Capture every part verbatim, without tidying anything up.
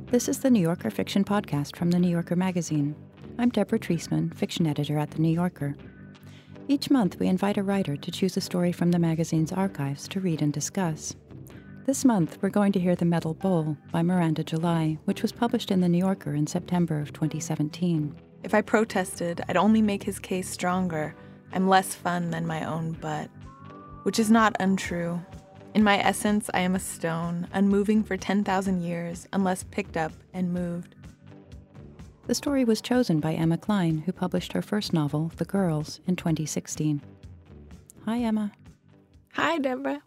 This is the New Yorker Fiction Podcast from The New Yorker magazine. I'm Deborah Treisman, fiction editor at The New Yorker. Each month, we invite a writer to choose a story from the magazine's archives to read and discuss. This month, we're going to hear The Metal Bowl by Miranda July, which was published in The New Yorker in September of twenty seventeen. If I protested, I'd only make his case stronger. I'm less fun than my own butt. Which is not untrue. In my essence, I am a stone, unmoving for ten thousand years, unless picked up and moved. The story was chosen by Emma Cline, who published her first novel, The Girls, in twenty sixteen. Hi, Emma. Hi, Deborah.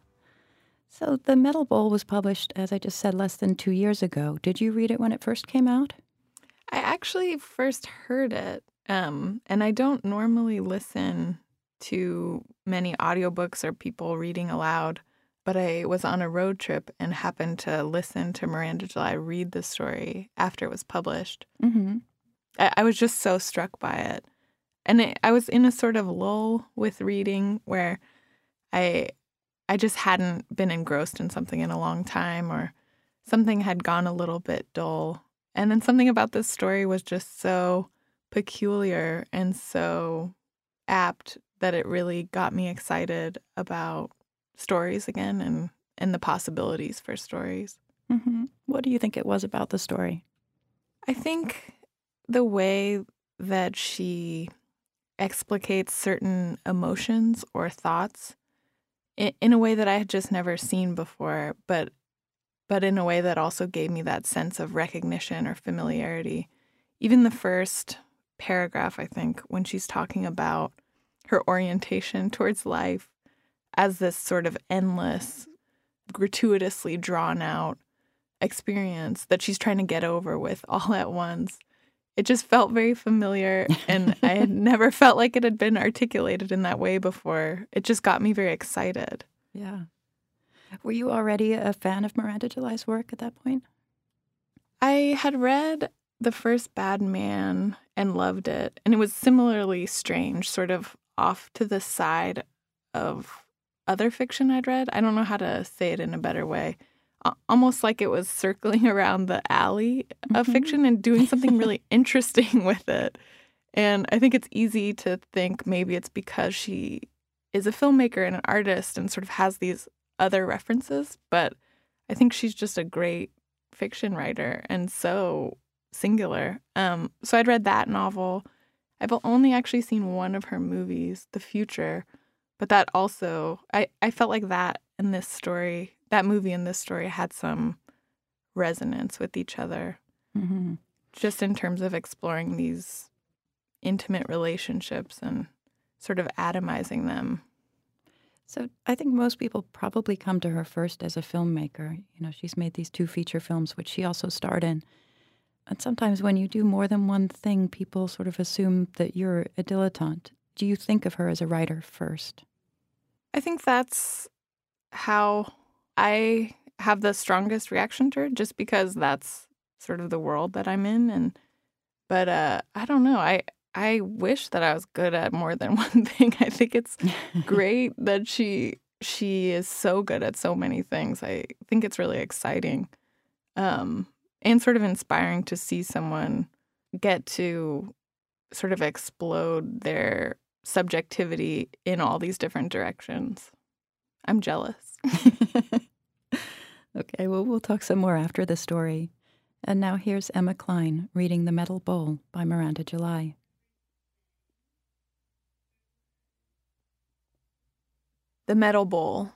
So The Metal Bowl was published, as I just said, less than two years ago. Did you read it when it first came out? I actually first heard it, um, and I don't normally listen to many audiobooks or people reading aloud, but I was on a road trip and happened to listen to Miranda July read the story after it was published. Mm-hmm. I, I was just so struck by it. And it, I was in a sort of lull with reading where I I just hadn't been engrossed in something in a long time, or something had gone a little bit dull. And then something about this story was just so peculiar and so apt that it really got me excited about stories again and, and the possibilities for stories. Mm-hmm. What do you think it was about the story? I think the way that she explicates certain emotions or thoughts in, in a way that I had just never seen before, but but in a way that also gave me that sense of recognition or familiarity. Even the first paragraph, I think, when she's talking about her orientation towards life as this sort of endless, gratuitously drawn out experience that she's trying to get over with all at once. It just felt very familiar, and I had never felt like it had been articulated in that way before. It just got me very excited. Yeah. Were you already a fan of Miranda July's work at that point? I had read the first Bad Man and loved it, and it was similarly strange, sort of off to the side of other fiction I'd read. I don't know how to say it in a better way. Almost like it was circling around the alley of Mm-hmm. fiction and doing something really interesting with it. And I think it's easy to think maybe it's because she is a filmmaker and an artist and sort of has these other references, but I think she's just a great fiction writer and so singular. Um, so I'd read that novel. I've only actually seen one of her movies, The Future, but that also, I, I felt like that and this story, that movie and this story had some resonance with each other, Mm-hmm. just in terms of exploring these intimate relationships and sort of atomizing them. So I think most people probably come to her first as a filmmaker. You know, she's made these two feature films, which she also starred in. And sometimes when you do more than one thing, people sort of assume that you're a dilettante. Do you think of her as a writer first? I think that's how I have the strongest reaction to her, just because that's sort of the world that I'm in. And but uh, I don't know. I I wish that I was good at more than one thing. I think it's great that she she is so good at so many things. I think it's really exciting, um, and sort of inspiring to see someone get to sort of explode their subjectivity in all these different directions. I'm jealous. Okay, well, we'll talk some more after the story. And now here's Emma Cline reading The Metal Bowl by Miranda July. The Metal Bowl.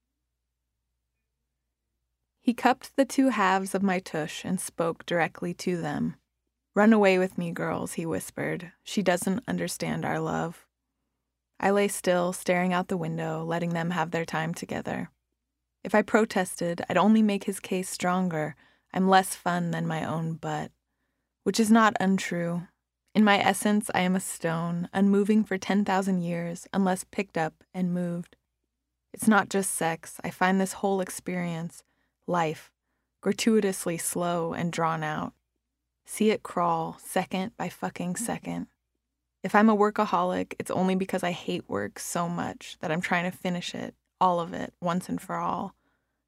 He cupped the two halves of my tush and spoke directly to them. "Run away with me, girls," he whispered. "She doesn't understand our love." I lay still, staring out the window, letting them have their time together. If I protested, I'd only make his case stronger. I'm less fun than my own butt. Which is not untrue. In my essence, I am a stone, unmoving for ten thousand years, unless picked up and moved. It's not just sex. I find this whole experience, life, gratuitously slow and drawn out. See it crawl, second by fucking second. If I'm a workaholic, it's only because I hate work so much that I'm trying to finish it, all of it, once and for all.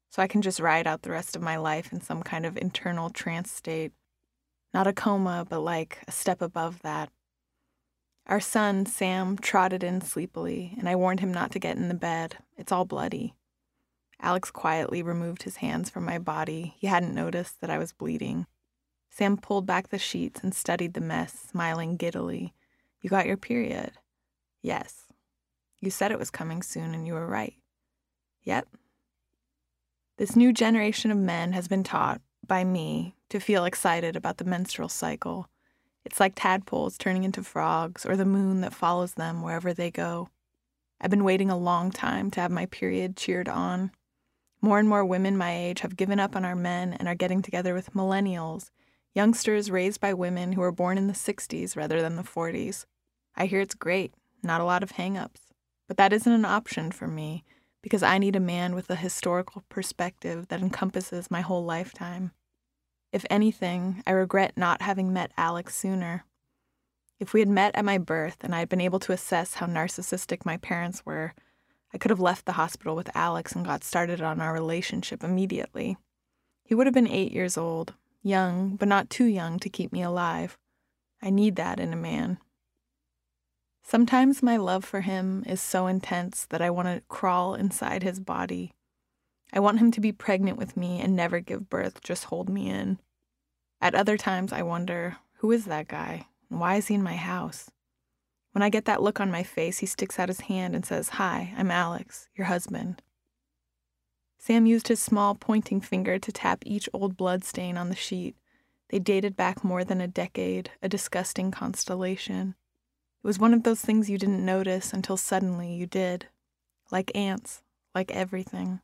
so I can just ride out the rest of my life in some kind of internal trance state. Not a coma, but like a step above that. Our son, Sam, trotted in sleepily, and I warned him not to get in the bed. It's all bloody. Alex quietly removed his hands from my body. He hadn't noticed that I was bleeding. Sam pulled back the sheets and studied the mess, smiling giddily. You got your period? Yes. You said it was coming soon, and you were right. Yep. This new generation of men has been taught, by me, to feel excited about the menstrual cycle. It's like tadpoles turning into frogs, or the moon that follows them wherever they go. I've been waiting a long time to have my period cheered on. More and more women my age have given up on our men and are getting together with millennials, youngsters raised by women who were born in the sixties rather than the forties. I hear it's great, not a lot of hang-ups. But that isn't an option for me, because I need a man with a historical perspective that encompasses my whole lifetime. If anything, I regret not having met Alex sooner. If we had met at my birth and I had been able to assess how narcissistic my parents were, I could have left the hospital with Alex and got started on our relationship immediately. He would have been eight years old, young, but not too young to keep me alive. I need that in a man. Sometimes my love for him is so intense that I want to crawl inside his body. I want him to be pregnant with me and never give birth, just hold me in. At other times, I wonder, who is that guy? And why is he in my house? When I get that look on my face, he sticks out his hand and says, Hi, I'm Alex, your husband. Sam used his small pointing finger to tap each old blood stain on the sheet. They dated back more than a decade, a disgusting constellation. It was one of those things you didn't notice until suddenly you did. Like ants, like everything.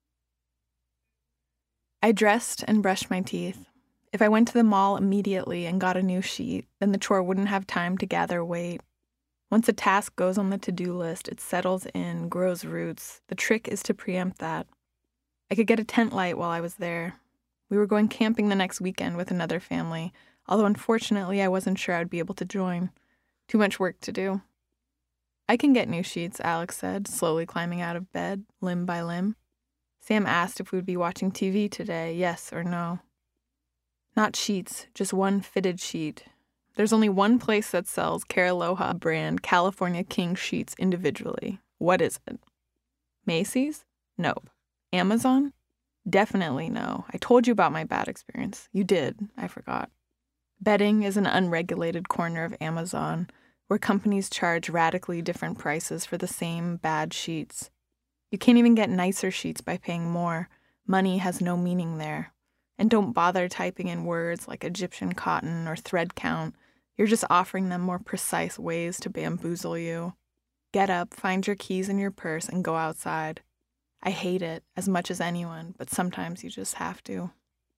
I dressed and brushed my teeth. If I went to the mall immediately and got a new sheet, then the chore wouldn't have time to gather weight. Once a task goes on the to-do list, it settles in, grows roots. The trick is to preempt that. I could get a tent light while I was there. We were going camping the next weekend with another family, although unfortunately I wasn't sure I'd be able to join. Too much work to do. I can get new sheets, Alex said, slowly climbing out of bed, limb by limb. Sam asked if we would be watching T V today, yes or no. Not sheets, just one fitted sheet. There's only one place that sells Caraloha brand California King sheets individually. What is it? Macy's? Nope. Amazon? Definitely no. I told you about my bad experience. You did. I forgot. Bedding is an unregulated corner of Amazon where companies charge radically different prices for the same bad sheets. You can't even get nicer sheets by paying more. Money has no meaning there. And don't bother typing in words like Egyptian cotton or thread count. You're just offering them more precise ways to bamboozle you. Get up, find your keys in your purse, and go outside. I hate it as much as anyone, but sometimes you just have to.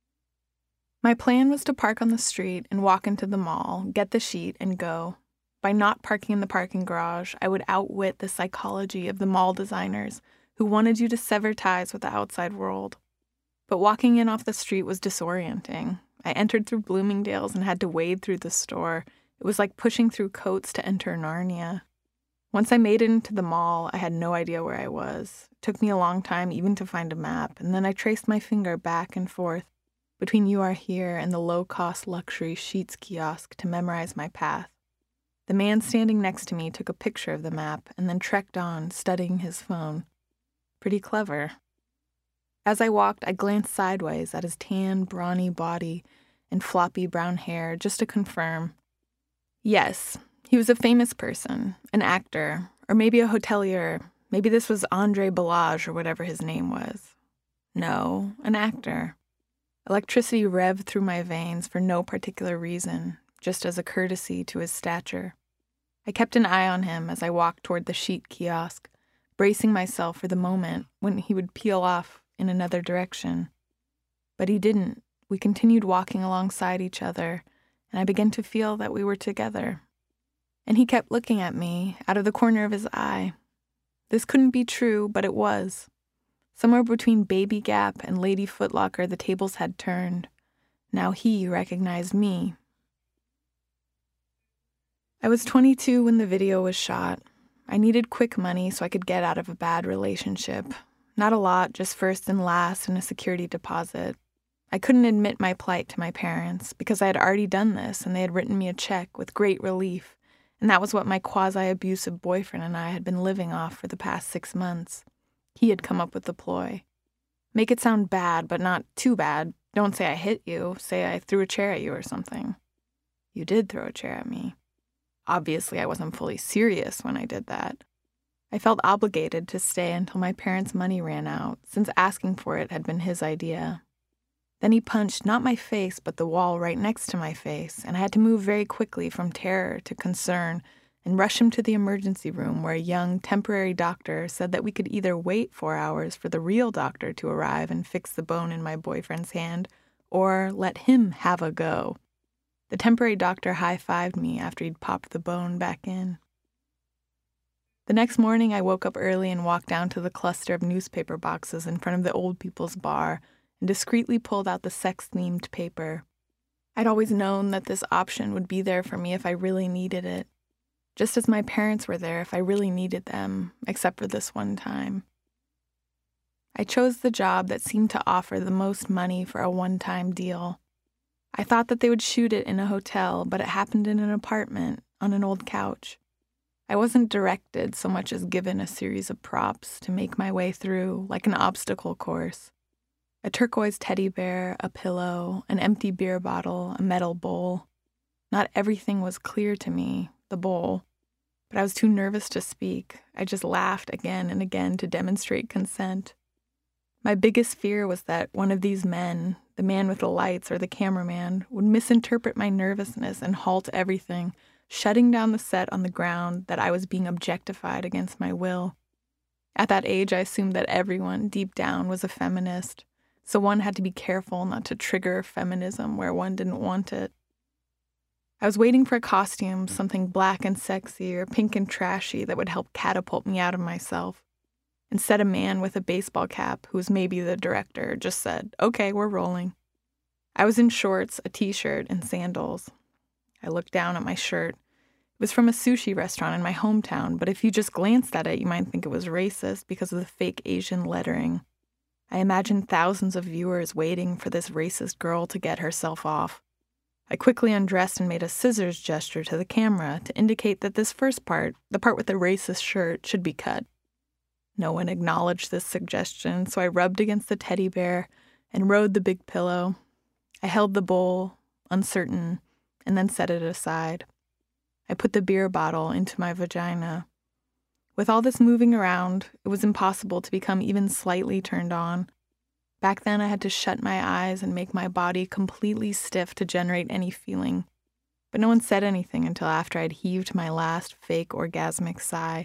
My plan was to park on the street and walk into the mall, get the sheet, and go. By not parking in the parking garage, I would outwit the psychology of the mall designers who wanted you to sever ties with the outside world. But walking in off the street was disorienting. I entered through Bloomingdale's and had to wade through the store. It was like pushing through coats to enter Narnia. Once I made it into the mall, I had no idea where I was. It took me a long time even to find a map, and then I traced my finger back and forth between You Are Here and the low-cost luxury Sheets kiosk to memorize my path. The man standing next to me took a picture of the map and then trekked on, studying his phone. Pretty clever. As I walked, I glanced sideways at his tan, brawny body and floppy brown hair just to confirm. Yes, he was a famous person, an actor, or maybe a hotelier. Maybe this was Andre Balazs or whatever his name was. No, an actor. Electricity revved through my veins for no particular reason, just as a courtesy to his stature. I kept an eye on him as I walked toward the sheet kiosk, bracing myself for the moment when he would peel off in another direction. But he didn't. We continued walking alongside each other, and I began to feel that we were together. And he kept looking at me out of the corner of his eye. This couldn't be true, but it was. Somewhere between Baby Gap and Lady Foot Locker, the tables had turned. Now he recognized me. I was twenty-two when the video was shot. I needed quick money so I could get out of a bad relationship. Not a lot, just first and last and a security deposit. I couldn't admit my plight to my parents because I had already done this and they had written me a check with great relief, and that was what my quasi-abusive boyfriend and I had been living off for the past six months. He had come up with the ploy. Make it sound bad, but not too bad. Don't say I hit you. Say I threw a chair at you or something. You did throw a chair at me. Obviously, I wasn't fully serious when I did that. I felt obligated to stay until my parents' money ran out, since asking for it had been his idea. Then he punched not my face, but the wall right next to my face, and I had to move very quickly from terror to concern and rush him to the emergency room where a young, temporary doctor said that we could either wait four hours for the real doctor to arrive and fix the bone in my boyfriend's hand, or let him have a go. The temporary doctor high-fived me after he'd popped the bone back in. The next morning, I woke up early and walked down to the cluster of newspaper boxes in front of the old people's bar and discreetly pulled out the sex-themed paper. I'd always known that this option would be there for me if I really needed it, just as my parents were there if I really needed them, except for this one time. I chose the job that seemed to offer the most money for a one-time deal. I thought that they would shoot it in a hotel, but it happened in an apartment on an old couch. I wasn't directed so much as given a series of props to make my way through, like an obstacle course. A turquoise teddy bear, a pillow, an empty beer bottle, a metal bowl. Not everything was clear to me, the bowl, but I was too nervous to speak. I just laughed again and again to demonstrate consent. My biggest fear was that one of these men, the man with the lights or the cameraman, would misinterpret my nervousness and halt everything, shutting down the set on the ground that I was being objectified against my will. At that age, I assumed that everyone, deep down, was a feminist, so one had to be careful not to trigger feminism where one didn't want it. I was waiting for a costume, something black and sexy or pink and trashy that would help catapult me out of myself. Instead, a man with a baseball cap, who was maybe the director, just said, "Okay, we're rolling." I was in shorts, a t-shirt, and sandals. I looked down at my shirt. It was from a sushi restaurant in my hometown, but if you just glanced at it, you might think it was racist because of the fake Asian lettering. I imagined thousands of viewers waiting for this racist girl to get herself off. I quickly undressed and made a scissors gesture to the camera to indicate that this first part, the part with the racist shirt, should be cut. No one acknowledged this suggestion, so I rubbed against the teddy bear and rode the big pillow. I held the bowl, uncertain, and then set it aside. I put the beer bottle into my vagina. With all this moving around, it was impossible to become even slightly turned on. Back then, I had to shut my eyes and make my body completely stiff to generate any feeling. But no one said anything until after I'd heaved my last fake orgasmic sigh.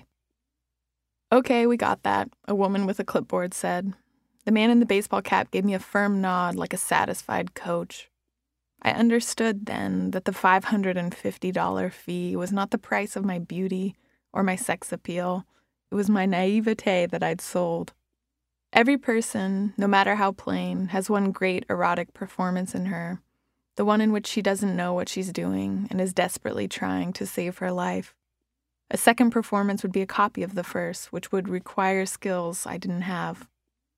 "Okay, we got that," a woman with a clipboard said. The man in the baseball cap gave me a firm nod like a satisfied coach. I understood then that the five hundred fifty dollars fee was not the price of my beauty or my sex appeal. It was my naivete that I'd sold. Every person, no matter how plain, has one great erotic performance in her, the one in which she doesn't know what she's doing and is desperately trying to save her life. A second performance would be a copy of the first, which would require skills I didn't have.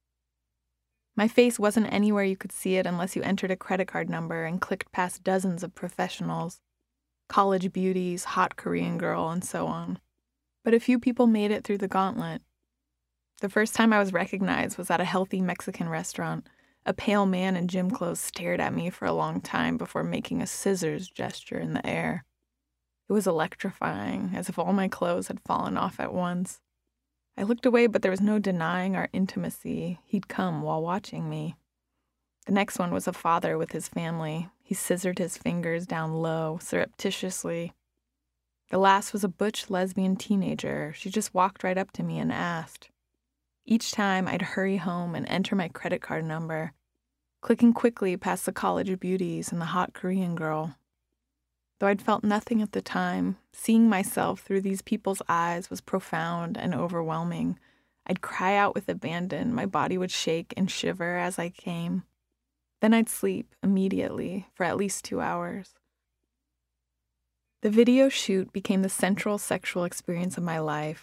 My face wasn't anywhere you could see it unless you entered a credit card number and clicked past dozens of professionals, college beauties, hot Korean girl, and so on. But a few people made it through the gauntlet. The first time I was recognized was at a healthy Mexican restaurant. A pale man in gym clothes stared at me for a long time before making a scissors gesture in the air. It was electrifying, as if all my clothes had fallen off at once. I looked away, but there was no denying our intimacy. He'd come while watching me. The next one was a father with his family. He scissored his fingers down low, surreptitiously. The last was a butch lesbian teenager. She just walked right up to me and asked. Each time, I'd hurry home and enter my credit card number, clicking quickly past the college beauties and the hot Korean girl. Though I'd felt nothing at the time, seeing myself through these people's eyes was profound and overwhelming. I'd cry out with abandon. My body would shake and shiver as I came. Then I'd sleep immediately for at least two hours. The video shoot became the central sexual experience of my life.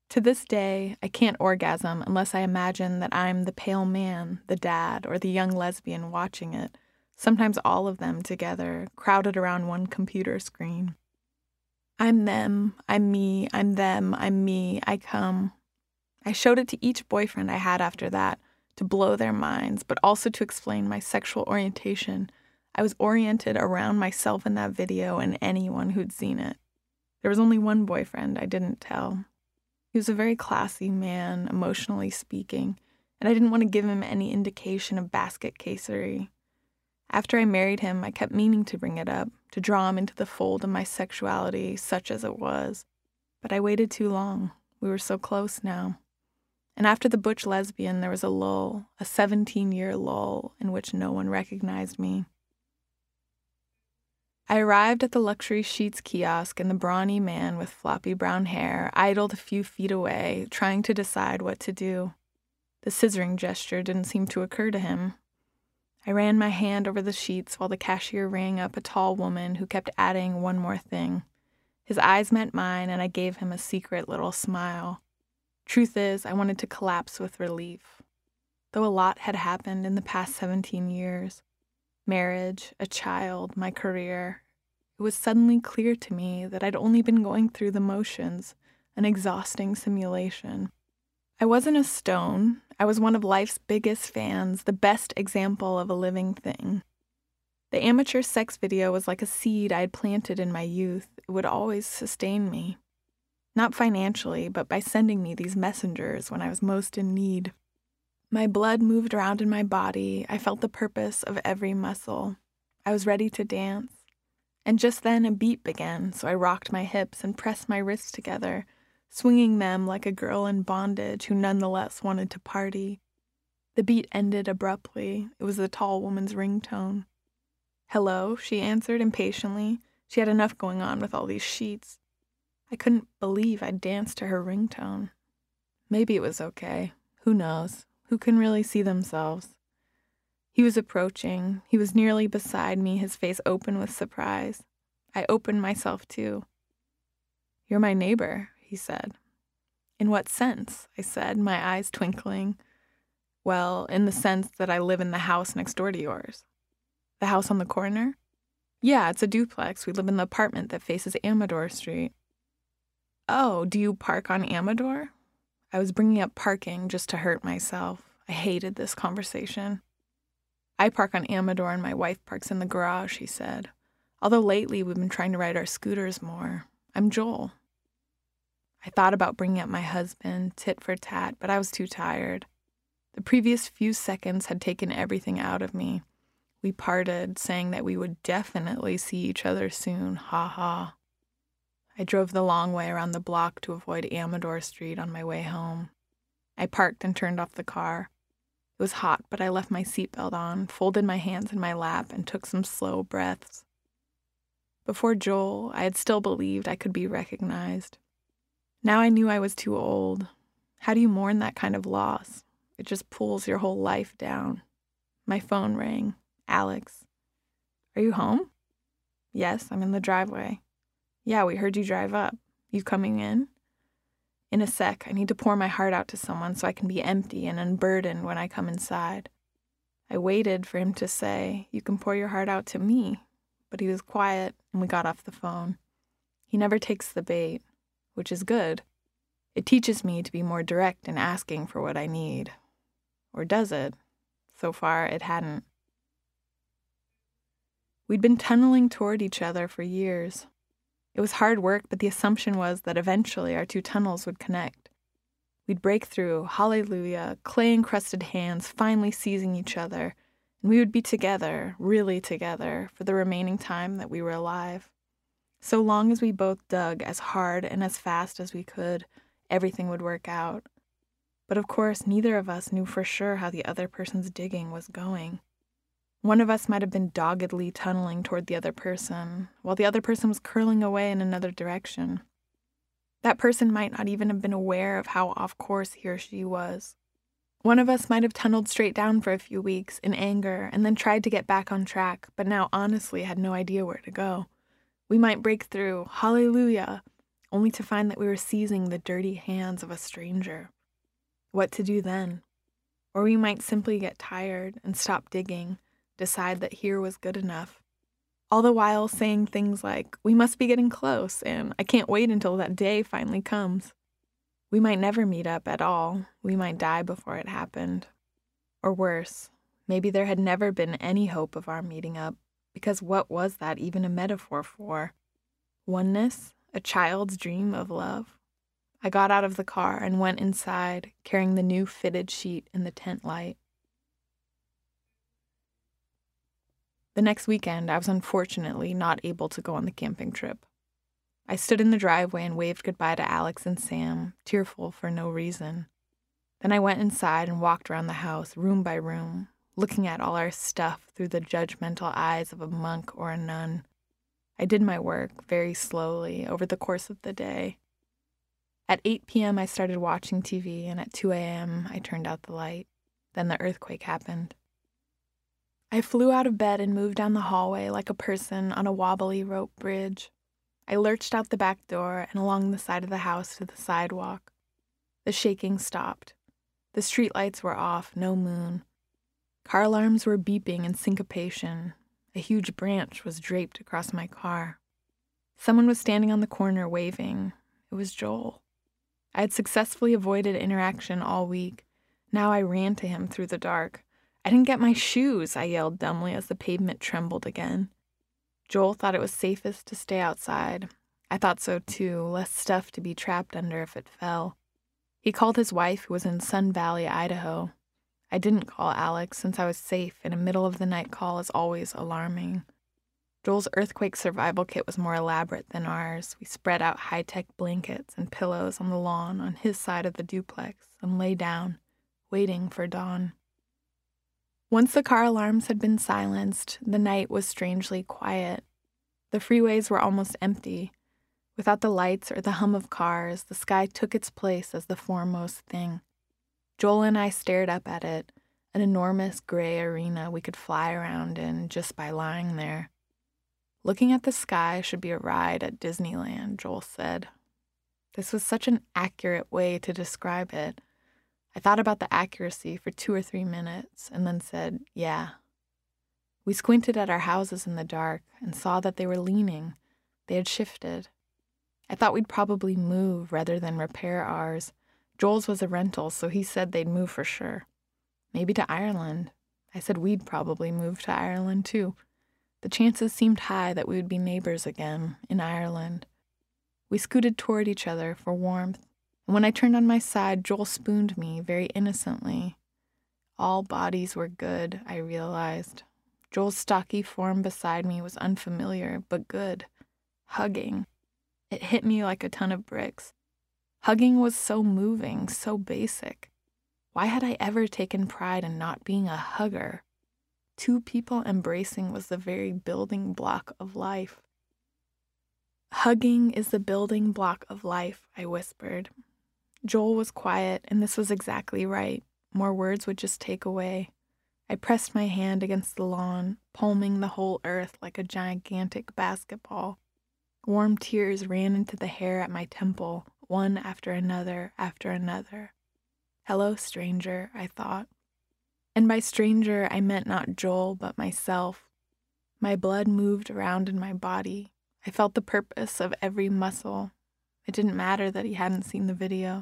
To this day, I can't orgasm unless I imagine that I'm the pale man, the dad, or the young lesbian watching it, sometimes all of them together, crowded around one computer screen. I'm them, I'm me, I'm them, I'm me, I come. I showed it to each boyfriend I had after that, to blow their minds, but also to explain my sexual orientation. I was oriented around myself in that video and anyone who'd seen it. There was only one boyfriend I didn't tell. He was a very classy man, emotionally speaking, and I didn't want to give him any indication of basket casery. After I married him, I kept meaning to bring it up, to draw him into the fold of my sexuality, such as it was. But I waited too long. We were so close now. And after the butch lesbian, there was a lull, a seventeen-year lull in which no one recognized me. I arrived at the luxury sheets kiosk, and the brawny man with floppy brown hair idled a few feet away, trying to decide what to do. The scissoring gesture didn't seem to occur to him. I ran my hand over the sheets while the cashier rang up a tall woman who kept adding one more thing. His eyes met mine, and I gave him a secret little smile. Truth is, I wanted to collapse with relief. Though a lot had happened in the past seventeen years, marriage, a child, my career, it was suddenly clear to me that I'd only been going through the motions, an exhausting simulation. I wasn't a stone. I was one of life's biggest fans, the best example of a living thing. The amateur sex video was like a seed I had planted in my youth. It would always sustain me. Not financially, but by sending me these messengers when I was most in need. My blood moved around in my body. I felt the purpose of every muscle. I was ready to dance. And just then a beat began, so I rocked my hips and pressed my wrists together, swinging them like a girl in bondage who nonetheless wanted to party. The beat ended abruptly. It was the tall woman's ringtone. "Hello," she answered impatiently. She had enough going on with all these sheets. I couldn't believe I'd danced to her ringtone. Maybe it was okay. Who knows? Who can really see themselves? He was approaching. He was nearly beside me, his face open with surprise. I opened myself too. "You're my neighbor," he said. "In what sense?" I said, my eyes twinkling. "Well, in the sense that I live in the house next door to yours." "The house on the corner?" "Yeah, it's a duplex. We live in the apartment that faces Amador Street." "Oh, do you park on Amador?" I was bringing up parking just to hurt myself. I hated this conversation. "I park on Amador and my wife parks in the garage," he said. "Although lately we've been trying to ride our scooters more. I'm Joel." I thought about bringing up my husband, tit for tat, but I was too tired. The previous few seconds had taken everything out of me. We parted, saying that we would definitely see each other soon, ha ha. I drove the long way around the block to avoid Amador Street on my way home. I parked and turned off the car. It was hot, but I left my seatbelt on, folded my hands in my lap, and took some slow breaths. Before Joel, I had still believed I could be recognized. Now I knew I was too old. How do you mourn that kind of loss? It just pulls your whole life down. My phone rang. "Alex." "Are you home?" "Yes, I'm in the driveway." "Yeah, we heard you drive up. You coming in?" "In a sec. I need to pour my heart out to someone so I can be empty and unburdened when I come inside." I waited for him to say, "You can pour your heart out to me," but he was quiet and we got off the phone. He never takes the bait, which is good. It teaches me to be more direct in asking for what I need. Or does it? So far, it hadn't. We'd been tunneling toward each other for years. It was hard work, but the assumption was that eventually our two tunnels would connect. We'd break through, hallelujah, clay-encrusted hands finally seizing each other, and we would be together, really together, for the remaining time that we were alive. So long as we both dug as hard and as fast as we could, everything would work out. But of course, neither of us knew for sure how the other person's digging was going. One of us might have been doggedly tunneling toward the other person, while the other person was curling away in another direction. That person might not even have been aware of how off course he or she was. One of us might have tunneled straight down for a few weeks in anger and then tried to get back on track, but now honestly had no idea where to go. We might break through, hallelujah, only to find that we were seizing the dirty hands of a stranger. What to do then? Or we might simply get tired and stop digging, decide that here was good enough. All the while saying things like, we must be getting close, and I can't wait until that day finally comes. We might never meet up at all. We might die before it happened. Or worse, maybe there had never been any hope of our meeting up, because what was that even a metaphor for? Oneness? A child's dream of love? I got out of the car and went inside, carrying the new fitted sheet in the tent light. The next weekend, I was unfortunately not able to go on the camping trip. I stood in the driveway and waved goodbye to Alex and Sam, tearful for no reason. Then I went inside and walked around the house, room by room, looking at all our stuff through the judgmental eyes of a monk or a nun. I did my work very slowly over the course of the day. At eight p.m. I started watching T V, and at two a.m. I turned out the light. Then the earthquake happened. I flew out of bed and moved down the hallway like a person on a wobbly rope bridge. I lurched out the back door and along the side of the house to the sidewalk. The shaking stopped. The streetlights were off, no moon. Car alarms were beeping in syncopation. A huge branch was draped across my car. Someone was standing on the corner waving. It was Joel. I had successfully avoided interaction all week. Now I ran to him through the dark. I didn't get my shoes, I yelled dumbly as the pavement trembled again. Joel thought it was safest to stay outside. I thought so too, less stuff to be trapped under if it fell. He called his wife, who was in Sun Valley, Idaho. I didn't call Alex since I was safe, and a middle-of-the-night call is always alarming. Joel's earthquake survival kit was more elaborate than ours. We spread out high-tech blankets and pillows on the lawn on his side of the duplex and lay down, waiting for dawn. Once the car alarms had been silenced, the night was strangely quiet. The freeways were almost empty. Without the lights or the hum of cars, the sky took its place as the foremost thing. Joel and I stared up at it, an enormous gray arena we could fly around in just by lying there. Looking at the sky should be a ride at Disneyland, Joel said. This was such an accurate way to describe it. I thought about the accuracy for two or three minutes and then said, yeah. We squinted at our houses in the dark and saw that they were leaning. They had shifted. I thought we'd probably move rather than repair ours. Joel's was a rental, so he said they'd move for sure. Maybe to Ireland. I said we'd probably move to Ireland too. The chances seemed high that we would be neighbors again in Ireland. We scooted toward each other for warmth. And when I turned on my side, Joel spooned me very innocently. All bodies were good, I realized. Joel's stocky form beside me was unfamiliar, but good. Hugging. It hit me like a ton of bricks. Hugging was so moving, so basic. Why had I ever taken pride in not being a hugger? Two people embracing was the very building block of life. Hugging is the building block of life, I whispered. Joel was quiet, and this was exactly right. More words would just take away. I pressed my hand against the lawn, palming the whole earth like a gigantic basketball. Warm tears ran into the hair at my temple, one after another after another. Hello, stranger, I thought. And by stranger, I meant not Joel, but myself. My blood moved around in my body. I felt the purpose of every muscle. It didn't matter that he hadn't seen the video.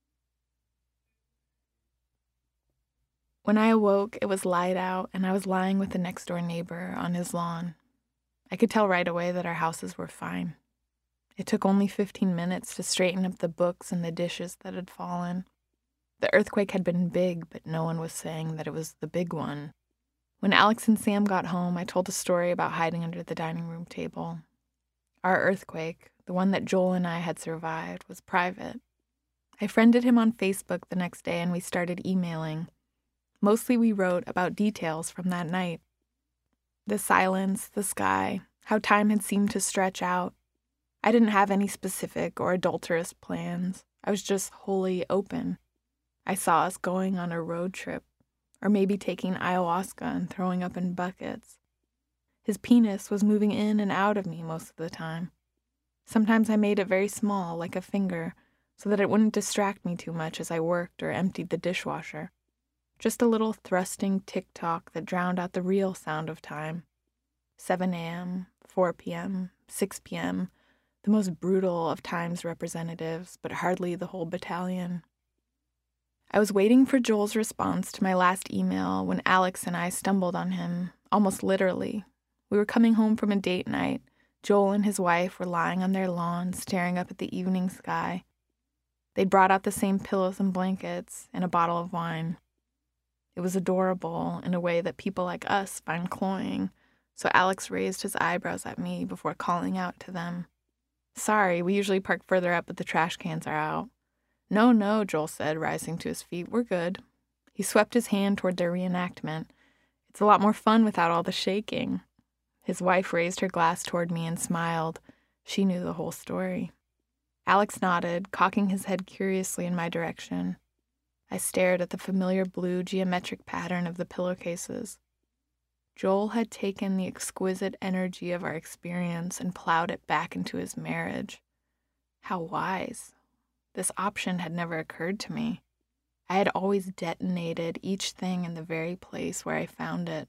When I awoke, it was light out, and I was lying with the next-door neighbor on his lawn. I could tell right away that our houses were fine. It took only fifteen minutes to straighten up the books and the dishes that had fallen. The earthquake had been big, but no one was saying that it was the big one. When Alex and Sam got home, I told a story about hiding under the dining room table. Our earthquake, the one that Joel and I had survived, was private. I friended him on Facebook the next day, and we started emailing. Mostly we wrote about details from that night. The silence, the sky, how time had seemed to stretch out. I didn't have any specific or adulterous plans. I was just wholly open. I saw us going on a road trip, or maybe taking ayahuasca and throwing up in buckets. His penis was moving in and out of me most of the time. Sometimes I made it very small, like a finger, so that it wouldn't distract me too much as I worked or emptied the dishwasher. Just a little thrusting tick-tock that drowned out the real sound of time. seven a.m., four p.m., six p.m., the most brutal of time's representatives, but hardly the whole battalion. I was waiting for Joel's response to my last email when Alex and I stumbled on him, almost literally. We were coming home from a date night. Joel and his wife were lying on their lawn, staring up at the evening sky. They'd brought out the same pillows and blankets and a bottle of wine. It was adorable in a way that people like us find cloying, so Alex raised his eyebrows at me before calling out to them. "Sorry, we usually park further up, but the trash cans are out." "No, no," Joel said, rising to his feet. "We're good." He swept his hand toward their reenactment. "It's a lot more fun without all the shaking." His wife raised her glass toward me and smiled. She knew the whole story. Alex nodded, cocking his head curiously in my direction. I stared at the familiar blue geometric pattern of the pillowcases. Joel had taken the exquisite energy of our experience and plowed it back into his marriage. How wise. This option had never occurred to me. I had always detonated each thing in the very place where I found it.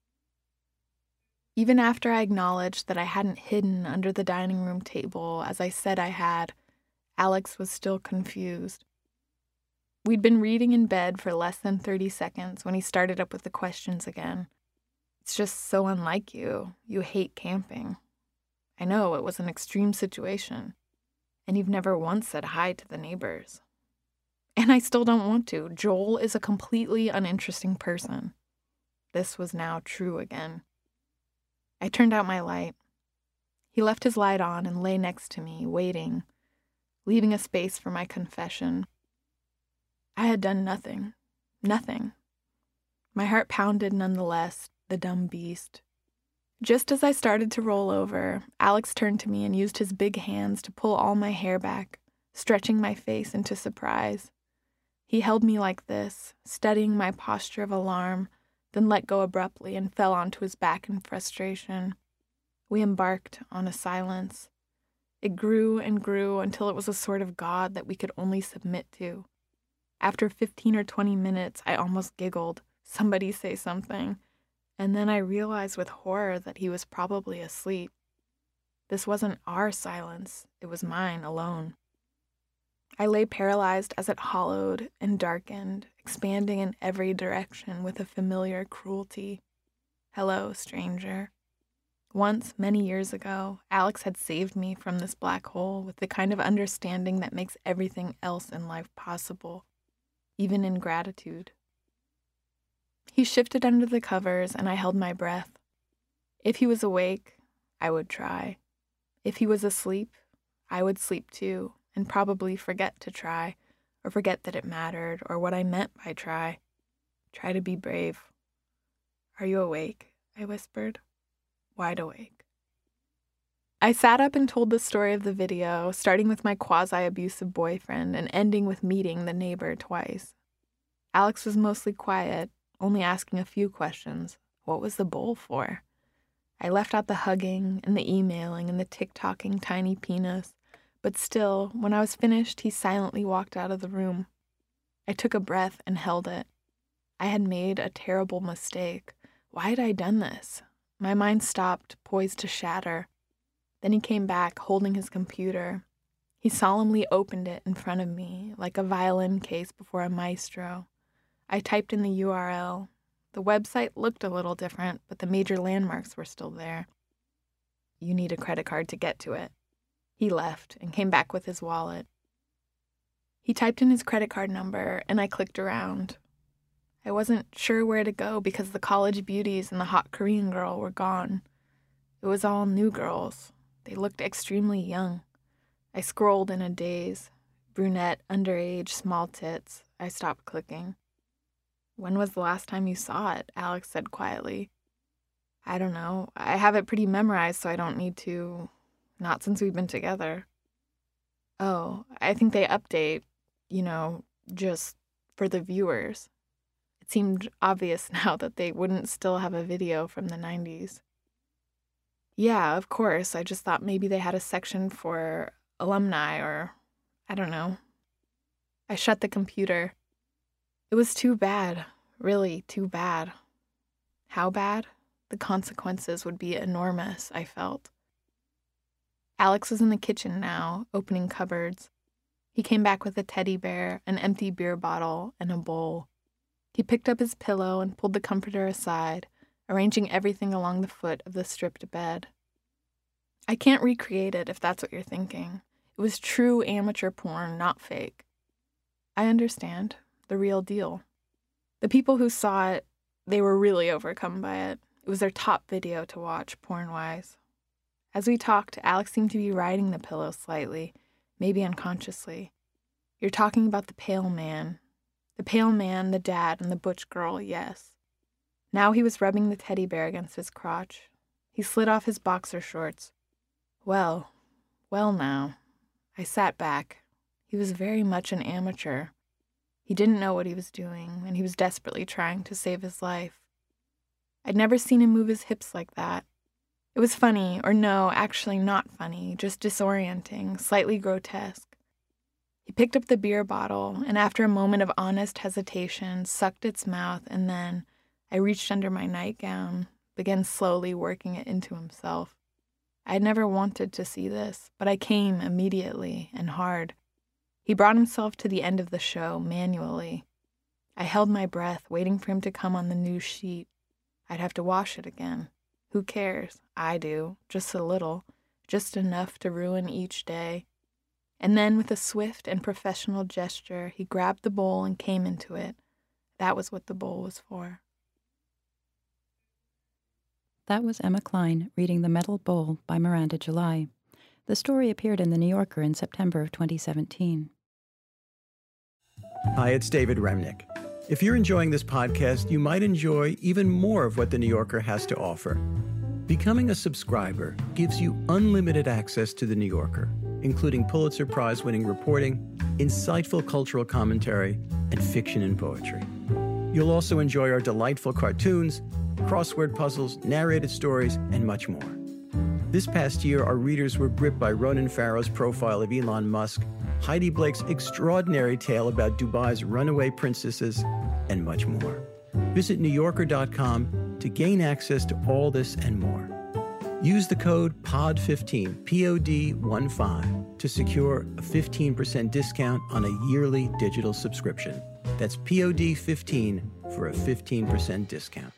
Even after I acknowledged that I hadn't hidden under the dining room table as I said I had, Alex was still confused. We'd been reading in bed for less than thirty seconds when he started up with the questions again. "It's just so unlike you. You hate camping." "I know, it was an extreme situation. And you've never once said hi to the neighbors." "And I still don't want to. Joel is a completely uninteresting person." This was now true again. I turned out my light. He left his light on and lay next to me, waiting, leaving a space for my confession. I had done nothing. Nothing. My heart pounded nonetheless, the dumb beast. Just as I started to roll over, Alex turned to me and used his big hands to pull all my hair back, stretching my face into surprise. He held me like this, studying my posture of alarm, then let go abruptly and fell onto his back in frustration. We embarked on a silence. It grew and grew until it was a sort of god that we could only submit to. After fifteen or twenty minutes, I almost giggled. Somebody say something. And then I realized with horror that he was probably asleep. This wasn't our silence. It was mine alone. I lay paralyzed as it hollowed and darkened, expanding in every direction with a familiar cruelty. Hello, stranger. Once, many years ago, Alex had saved me from this black hole with the kind of understanding that makes everything else in life possible, even ingratitude. He shifted under the covers, and I held my breath. If he was awake, I would try. If he was asleep, I would sleep too, and probably forget to try, or forget that it mattered, or what I meant by try. Try to be brave. "Are you awake?" I whispered. Wide awake. I sat up and told the story of the video, starting with my quasi-abusive boyfriend and ending with meeting the neighbor twice. Alex was mostly quiet, only asking a few questions. What was the bowl for? I left out the hugging and the emailing and the tick-tocking tiny penis, but still, when I was finished, he silently walked out of the room. I took a breath and held it. I had made a terrible mistake. Why had I done this? My mind stopped, poised to shatter. Then he came back, holding his computer. He solemnly opened it in front of me, like a violin case before a maestro. I typed in the U R L. The website looked a little different, but the major landmarks were still there. "You need a credit card to get to it." He left and came back with his wallet. He typed in his credit card number, and I clicked around. I wasn't sure where to go because the college beauties and the hot Korean girl were gone. It was all new girls. They looked extremely young. I scrolled in a daze. Brunette, underage, small tits. I stopped clicking. "When was the last time you saw it?" Alex said quietly. "I don't know. I have it pretty memorized, so I don't need to. Not since we've been together." "Oh, I think they update, you know, just for the viewers." It seemed obvious now that they wouldn't still have a video from the nineties. Yeah, of course. I just thought maybe they had a section for alumni or, I don't know. I shut the computer. It was too bad. Really, too bad. How bad? The consequences would be enormous, I felt. Alex was in the kitchen now, opening cupboards. He came back with a teddy bear, an empty beer bottle, and a bowl. He picked up his pillow and pulled the comforter aside, arranging everything along the foot of the stripped bed. I can't recreate it if that's what you're thinking. It was true amateur porn, not fake. I understand. The real deal. The people who saw it, they were really overcome by it. It was their top video to watch, porn-wise. As we talked, Alex seemed to be riding the pillow slightly, maybe unconsciously. You're talking about the pale man. The pale man, the dad, and the butch girl, yes. Now he was rubbing the teddy bear against his crotch. He slid off his boxer shorts. Well, well now. I sat back. He was very much an amateur. He didn't know what he was doing, and he was desperately trying to save his life. I'd never seen him move his hips like that. It was funny, or no, actually not funny, just disorienting, slightly grotesque. He picked up the beer bottle, and after a moment of honest hesitation, sucked its mouth, and then I reached under my nightgown, began slowly working it into himself. I had never wanted to see this, but I came immediately and hard. He brought himself to the end of the show manually. I held my breath, waiting for him to come on the new sheet. I'd have to wash it again. Who cares? I do. Just a little. Just enough to ruin each day. And then, with a swift and professional gesture, he grabbed the bowl and came into it. That was what the bowl was for. That was Emma Cline reading The Metal Bowl by Miranda July. The story appeared in The New Yorker in September of twenty seventeen. Hi, it's David Remnick. If you're enjoying this podcast, you might enjoy even more of what The New Yorker has to offer. Becoming a subscriber gives you unlimited access to The New Yorker, including Pulitzer Prize-winning reporting, insightful cultural commentary, and fiction and poetry. You'll also enjoy our delightful cartoons, crossword puzzles, narrated stories, and much more. This past year, our readers were gripped by Ronan Farrow's profile of Elon Musk, Heidi Blake's extraordinary tale about Dubai's runaway princesses, and much more. Visit New Yorker dot com to gain access to all this and more. Use the code P O D fifteen, P O D fifteen, to secure a fifteen percent discount on a yearly digital subscription. That's P O D fifteen for a fifteen percent discount.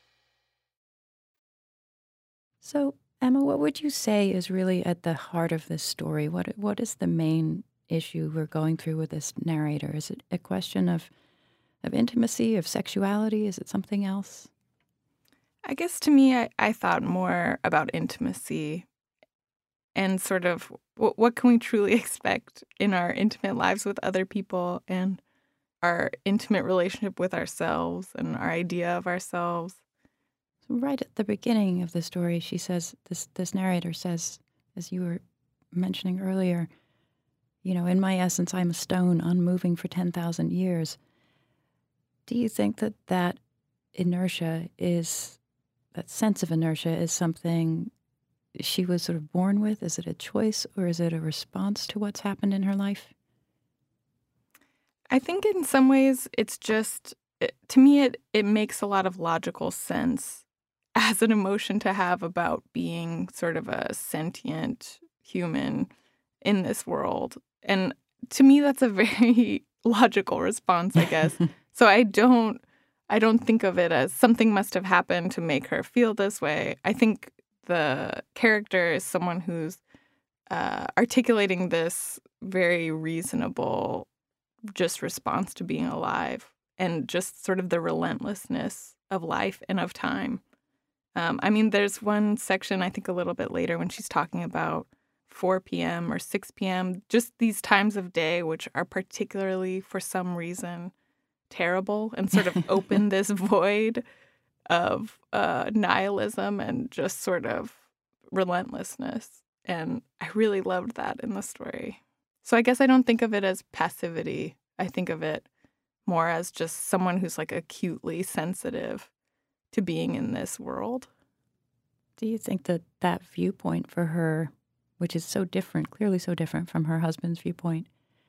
So, Emma, what would you say is really at the heart of this story? What What is the main issue we're going through with this narrator? Is it a question of of intimacy, of sexuality? Is it something else? I guess to me, I, I thought more about intimacy and sort of what, what can we truly expect in our intimate lives with other people and our intimate relationship with ourselves and our idea of ourselves. So right at the beginning of the story, she says, this, this narrator says, as you were mentioning earlier, you know, in my essence, I'm a stone unmoving for ten thousand years. Do you think that that inertia is, that sense of inertia is something she was sort of born with? Is it a choice or is it a response to what's happened in her life? I think in some ways it's just, it, to me, it, it makes a lot of logical sense as an emotion to have about being sort of a sentient human in this world. And to me, that's a very logical response, I guess. So I don't, I don't think of it as something must have happened to make her feel this way. I think the character is someone who's uh, articulating this very reasonable just response to being alive and just sort of the relentlessness of life and of time. Um, I mean, there's one section, I think a little bit later, when she's talking about four p.m. or six p.m., just these times of day, which are particularly, for some reason, terrible and sort of open this void of uh, nihilism and just sort of relentlessness. And I really loved that in the story. So I guess I don't think of it as passivity. I think of it more as just someone who's like acutely sensitive to being in this world. Do you think that that viewpoint for her, which is so different, clearly so different from her husband's viewpoint,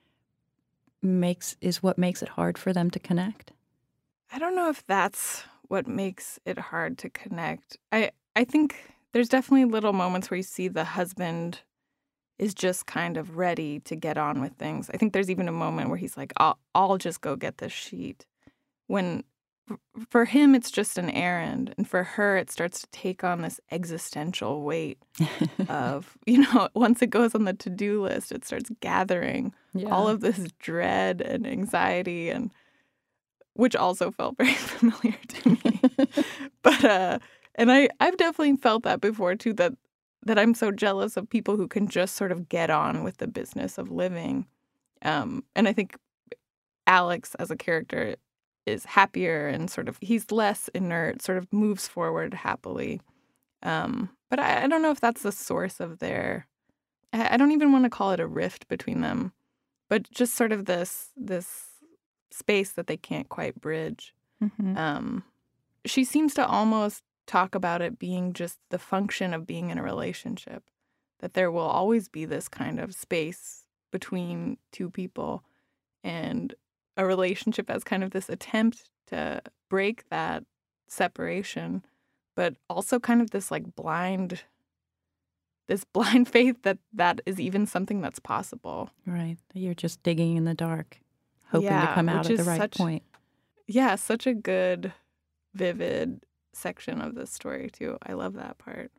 makes is what makes it hard for them to connect? I don't know if that's what makes it hard to connect. I I think there's definitely little moments where you see the husband is just kind of ready to get on with things. I think there's even a moment where he's like, I'll, I'll just go get this sheet. When f- for him, it's just an errand. And for her, it starts to take on this existential weight of, you know, once it goes on the to-do list, it starts gathering Yeah. all of this dread and anxiety, and which also felt very familiar to me. but, uh, and I, I've definitely felt that before, too, that that I'm so jealous of people who can just sort of get on with the business of living. Um, and I think Alex as a character is happier and sort of, he's less inert, sort of moves forward happily. Um, but I, I don't know if that's the source of their, I, I don't even want to call it a rift between them, but just sort of this, this space that they can't quite bridge. Mm-hmm. Um, she seems to almost talk about it being just the function of being in a relationship, that there will always be this kind of space between two people, and a relationship as kind of this attempt to break that separation, but also kind of this like blind, this blind faith that that is even something that's possible. Right. You're just digging in the dark, hoping Yeah, to come out which at the is right such- point. Yeah, such a good, vivid section of this story, too. I love that part.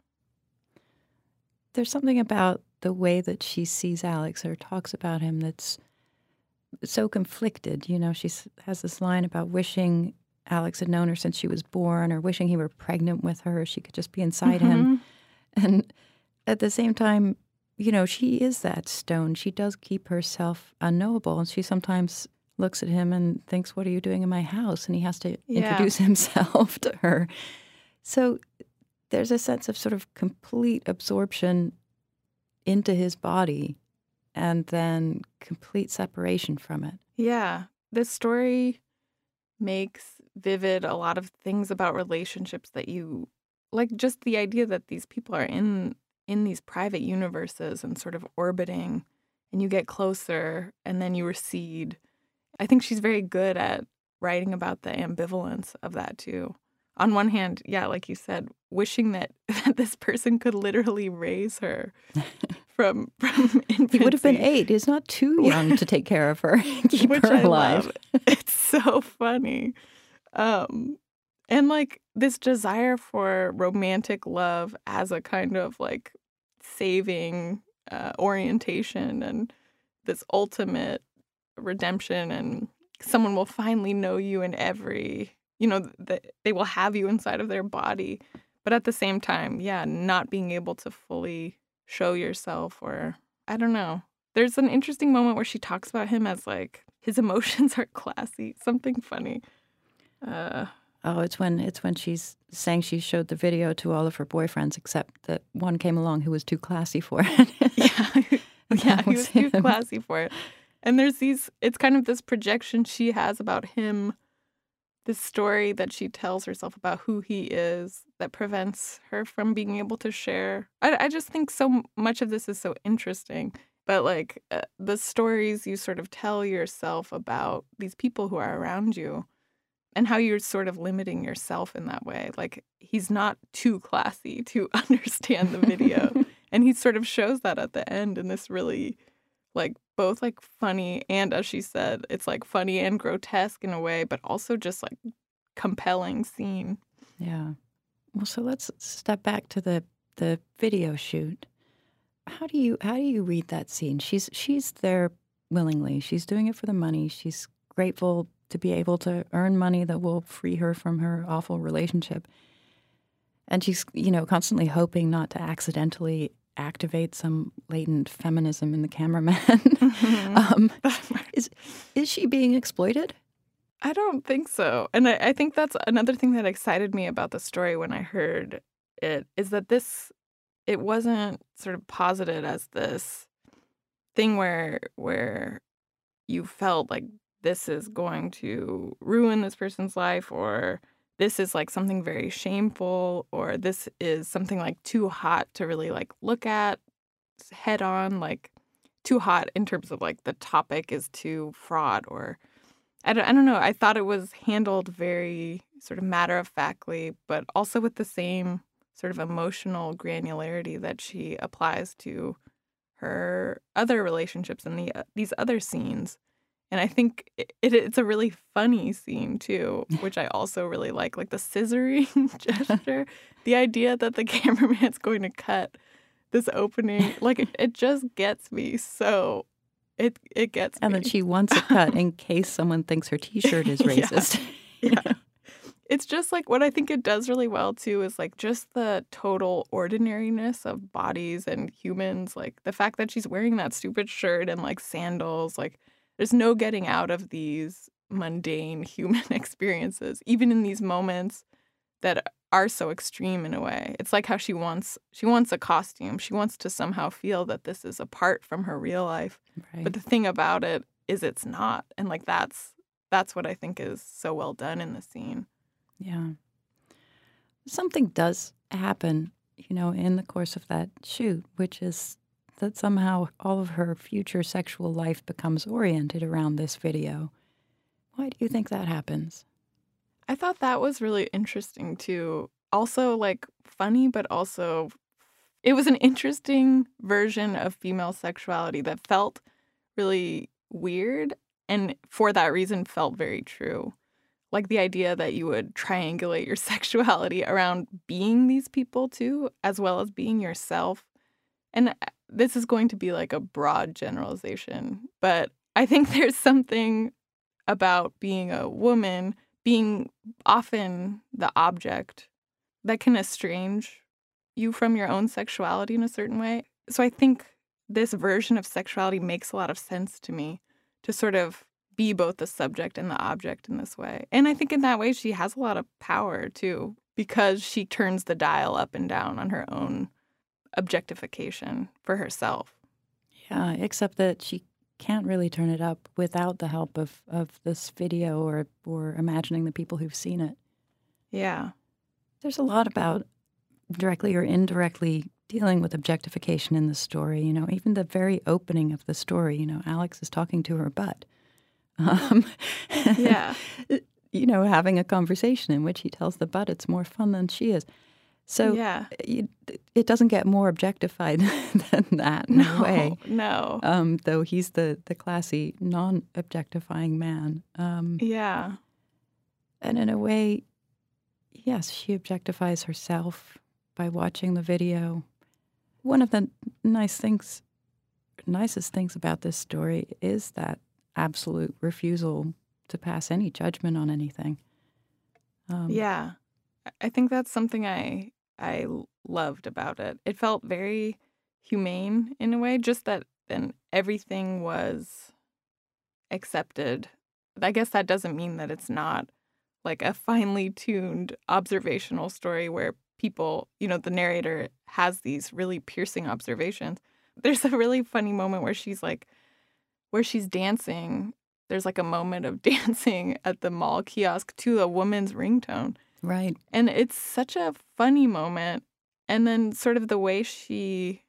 There's something about the way that she sees Alex or talks about him that's so conflicted. You know, she s- has this line about wishing Alex had known her since she was born, or wishing he were pregnant with her. She could just be inside him. And at the same time, you know, she is that stone. She does keep herself unknowable. And she sometimes looks at him and thinks, what are you doing in my house? And he has to Yeah. introduce himself to her. So there's a sense of sort of complete absorption into his body and then complete separation from it. Yeah, this story makes vivid a lot of things about relationships that you like, just the idea that these people are in in these private universes and sort of orbiting, and you get closer and then you recede. I think she's very good at writing about the ambivalence of that too. On one hand, yeah, like you said, wishing that, that this person could literally raise her from from infancy. He would have been eight. He's not too young to take care of her, keep Which her I alive. love. It's so funny. Um, and like this desire for romantic love as a kind of like saving uh, orientation, and this ultimate redemption, and someone will finally know you in every, you know, th- they will have you inside of their body. But at the same time, yeah, not being able to fully show yourself, or I don't know. There's an interesting moment where she talks about him as like his emotions are classy, something funny. Uh, Oh, it's when it's when she's saying she showed the video to all of her boyfriends, except that one came along who was too classy for it. yeah, yeah, That he was was too him. classy for it. And there's these, it's kind of this projection she has about him, this story that she tells herself about who he is that prevents her from being able to share. I, I just think so much of this is so interesting. But like uh, the stories you sort of tell yourself about these people who are around you, and how you're sort of limiting yourself in that way. Like, he's not too classy to understand the video. And he sort of shows that at the end in this really, like, both, like, funny and, as she said, it's, like, funny and grotesque in a way, but also just, like, compelling scene. Yeah. Well, so let's step back to the the video shoot. How do you how do you read that scene? She's she's there willingly. She's doing it for the money. She's grateful to be able to earn money that will free her from her awful relationship. And she's, you know, constantly hoping not to accidentally activate some latent feminism in the cameraman. Mm-hmm. um, is is she being exploited? I don't think so. And I, I think that's another thing that excited me about the story when I heard it, is that this, it wasn't sort of posited as this thing where where you felt like this is going to ruin this person's life, or this is like something very shameful, or this is something like too hot to really like look at head on, like too hot in terms of like the topic is too fraught, or I don't, I don't know. I thought it was handled very sort of matter-of-factly, but also with the same sort of emotional granularity that she applies to her other relationships in the uh, these other scenes. And I think it, it, it's a really funny scene, too, which I also really like, like the scissoring gesture. The idea that the cameraman's going to cut this opening, like, it, it just gets me so... It it gets and me. that she wants it cut in case someone thinks her T-shirt is racist. yeah. yeah. It's just like what I think it does really well, too, is like just the total ordinariness of bodies and humans. Like the fact that she's wearing that stupid shirt and like sandals, like there's no getting out of these mundane human experiences, even in these moments that are so extreme in a way. It's like how she wants she wants a costume. She wants to somehow feel that this is apart from her real life. Right. But the thing about it is it's not. And like that's that's what I think is so well done in the scene. Yeah. Something does happen, you know, in the course of that shoot, which is that somehow all of her future sexual life becomes oriented around this video. Why do you think that happens? I thought that was really interesting, too. Also, like, funny, but also it was an interesting version of female sexuality that felt really weird and for that reason felt very true. Like the idea that you would triangulate your sexuality around being these people, too, as well as being yourself. And this is going to be like a broad generalization, but I think there's something about being a woman, being often the object, that can estrange you from your own sexuality in a certain way. So I think this version of sexuality makes a lot of sense to me, to sort of be both the subject and the object in this way. And I think in that way she has a lot of power, too, because she turns the dial up and down on her own objectification for herself. Yeah, except that she can't really turn it up without the help of, of this video or or imagining the people who've seen it. Yeah. There's a lot about directly or indirectly dealing with objectification in the story. You know, even the very opening of the story, you know, Alex is talking to her butt. Um, yeah. You know, having a conversation in which he tells the butt it's more fun than she is. So yeah. it, it doesn't get more objectified than that in no, a way. No, um, though he's the, the classy, non-objectifying man. Um, yeah. And in a way, yes, she objectifies herself by watching the video. One of the nice things, nicest things about this story is that absolute refusal to pass any judgment on anything. Um, yeah. I think that's something I I loved about it. It felt very humane in a way, just that then everything was accepted. I guess that doesn't mean that it's not like a finely tuned observational story where people, you know, the narrator has these really piercing observations. There's a really funny moment where she's like, where she's dancing. There's like a moment of dancing at the mall kiosk to a woman's ringtone. Right. And it's such a funny moment. And then sort of the way she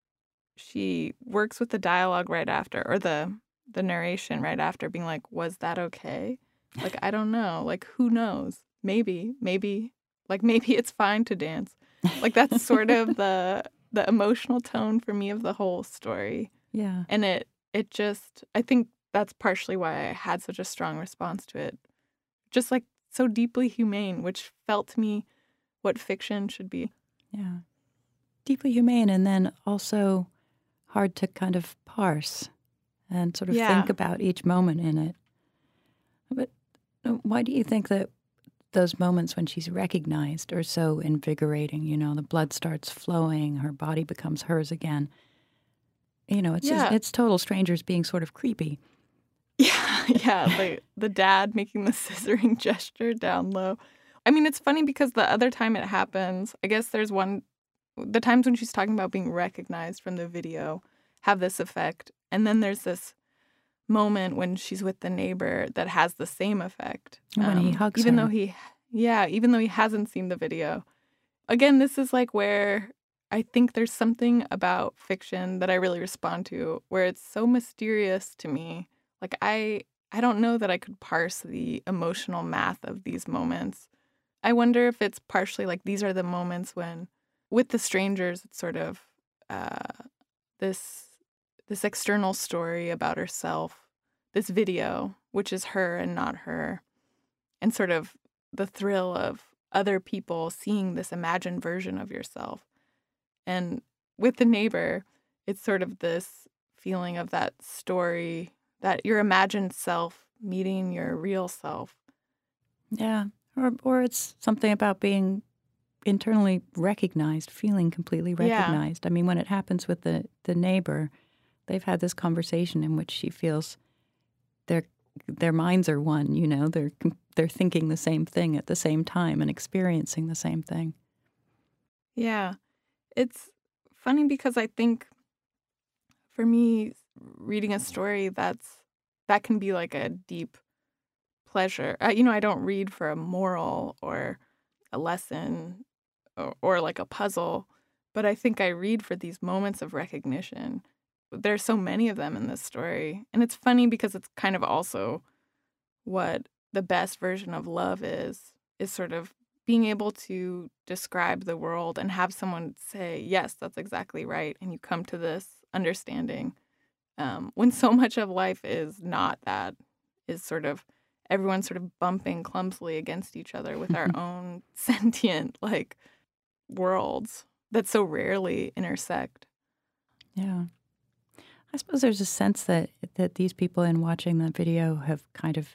she works with the dialogue right after, or the the narration right after, being like, was that okay? Like, I don't know. Like, who knows? Maybe, maybe, like, maybe it's fine to dance. Like, that's sort of the the emotional tone for me of the whole story. Yeah. And it it just, I think that's partially why I had such a strong response to it. Just like so deeply humane, which felt to me what fiction should be. Yeah. Deeply humane, and then also hard to kind of parse and sort of yeah. think about each moment in it. But why do you think that those moments when she's recognized are so invigorating? You know, the blood starts flowing, her body becomes hers again. You know, it's yeah. just, it's total strangers being sort of creepy. Yeah, yeah, the the dad making the scissoring gesture down low. I mean, it's funny because the other time it happens, I guess there's one, the times when she's talking about being recognized from the video have this effect. And then there's this moment when she's with the neighbor that has the same effect. When um, he hugs even her. though he, Yeah, even though he hasn't seen the video. Again, this is like where I think there's something about fiction that I really respond to, where it's so mysterious to me. Like I I don't know that I could parse the emotional math of these moments. I wonder if it's partially like these are the moments when, with the strangers, it's sort of uh, this this external story about herself, this video, which is her and not her, and sort of the thrill of other people seeing this imagined version of yourself. And with The Neighbor, it's sort of this feeling of that story, that your imagined self meeting your real self. Yeah. Or or it's something about being internally recognized, feeling completely recognized. Yeah. I mean, when it happens with the, the neighbor, they've had this conversation in which she feels their their minds are one, you know, they're they're thinking the same thing at the same time and experiencing the same thing. Yeah. It's funny because I think for me, reading a story that's that can be like a deep pleasure. Uh, you know, I don't read for a moral or a lesson or, or like a puzzle, but I think I read for these moments of recognition. There's so many of them in this story. And it's funny because it's kind of also what the best version of love is, is sort of being able to describe the world and have someone say, yes, that's exactly right. And you come to this understanding um, when so much of life is not that, is sort of everyone's sort of bumping clumsily against each other with our own sentient, like, worlds that so rarely intersect. Yeah. I suppose there's a sense that that these people in watching the video have kind of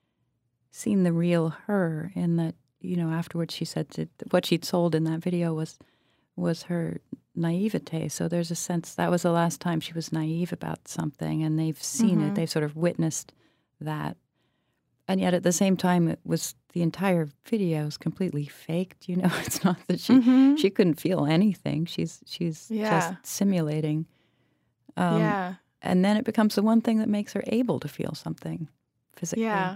seen the real her, in that, you know, afterwards she said that what she'd sold in that video was was her naivete. So there's a sense that was the last time she was naive about something, and they've seen mm-hmm. it. They've sort of witnessed that. And yet at the same time, it was the entire video is completely faked. You know, it's not that she mm-hmm. she couldn't feel anything. She's she's yeah. just simulating. Um, yeah. And then it becomes the one thing that makes her able to feel something physically. Yeah.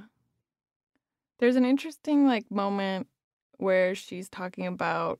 There's an interesting like moment where she's talking about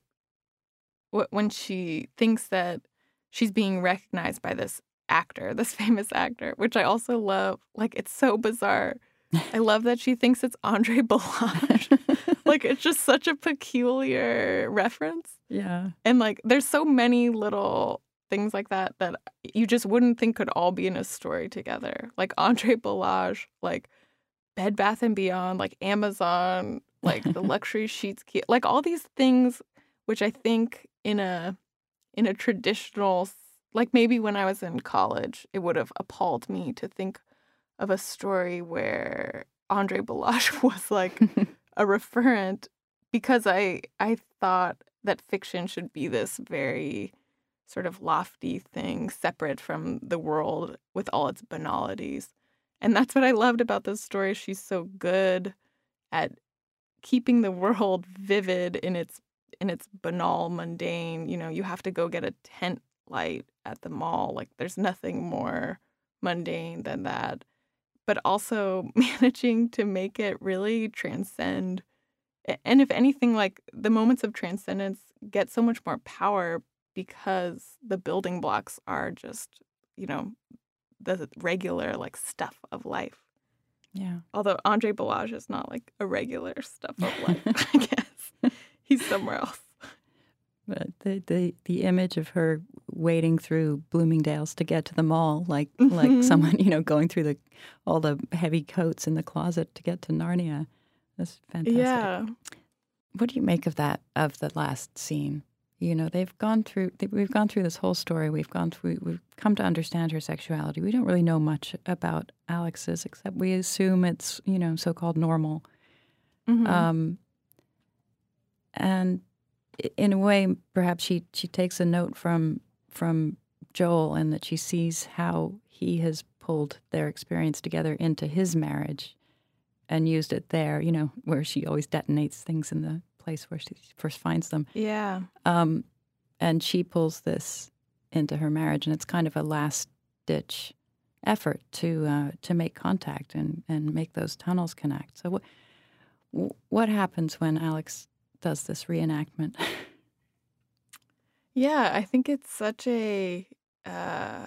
wh- when she thinks that she's being recognized by this actor, this famous actor, which I also love. Like, it's so bizarre. I love that she thinks it's Andre Balazs. Like, it's just such a peculiar reference. Yeah. And, like, there's so many little things like that that you just wouldn't think could all be in a story together. Like, Andre Balazs, like, Bed Bath and Beyond, like, Amazon, like, the luxury sheets, key, like, all these things, which I think in a in a traditional, like, maybe when I was in college, it would have appalled me to think of a story where Andre Balazs was like a referent, because I I thought that fiction should be this very sort of lofty thing separate from the world with all its banalities. And that's what I loved about this story. She's so good at keeping the world vivid in its in its banal, mundane. You know, you have to go get a tent light at the mall. Like, there's nothing more mundane than that. But also managing to make it really transcend. And if anything, like, the moments of transcendence get so much more power because the building blocks are just, you know, the regular, like, stuff of life. Yeah. Although Andre Balazs is not, like, a regular stuff of life, I guess. He's somewhere else. But the, the the image of her wading through Bloomingdale's to get to the mall, like mm-hmm. like someone, you know, going through the all the heavy coats in the closet to get to Narnia, that's fantastic. Yeah. What do you make of that, of the last scene? You know, they've gone through, they, we've gone through this whole story. We've gone through, we've come to understand her sexuality. We don't really know much about Alex's, except we assume it's, you know, so-called normal. Mm-hmm. Um, and in a way, perhaps she, she takes a note from from Joel, and that she sees how he has pulled their experience together into his marriage and used it there, you know, where she always detonates things in the place where she first finds them. Yeah. Um, and she pulls this into her marriage, and it's kind of a last-ditch effort to uh, to make contact and, and make those tunnels connect. So what w- what happens when Alex does this reenactment? Yeah, I think it's such a uh,